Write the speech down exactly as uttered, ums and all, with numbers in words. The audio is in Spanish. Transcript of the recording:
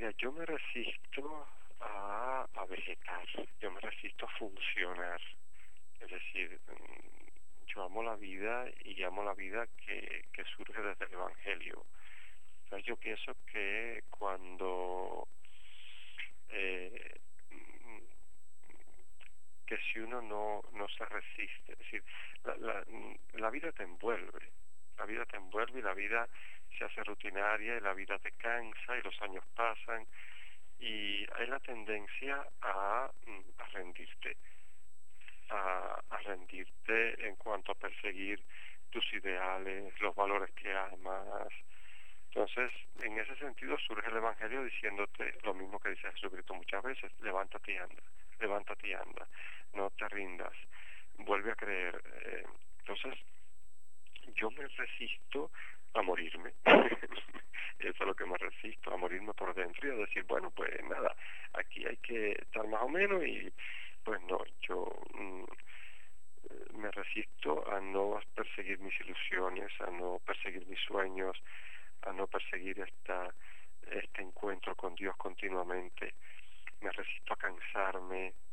Mira, yo me resisto a, a vegetar, yo me resisto a funcionar. Es decir, mm, yo amo la vida y amo la vida que, que surge desde el Evangelio. O sea, yo pienso que cuando eh, mm, que si uno no, no se resiste, es decir, la, la, la vida te envuelve, la vida te envuelve y la vida se hace rutinaria y la vida te cansa y los años pasan y hay la tendencia a, a rendirte, a, a rendirte en cuanto a perseguir tus ideales, los valores que amas. Entonces, en ese sentido surge el Evangelio diciéndote lo mismo que dice Jesucristo muchas veces: levántate y anda, levántate y anda, no te rindas, vuelve a creer. Eh, entonces, yo me resisto a morirme. Eso es lo que me resisto, a morirme por dentro y a decir, bueno, pues nada, aquí hay que estar más o menos y pues no, yo mm, me resisto a no perseguir mis ilusiones, a no perseguir mis sueños, a no perseguir esta, este encuentro con Dios continuamente. Me resisto a cansarme,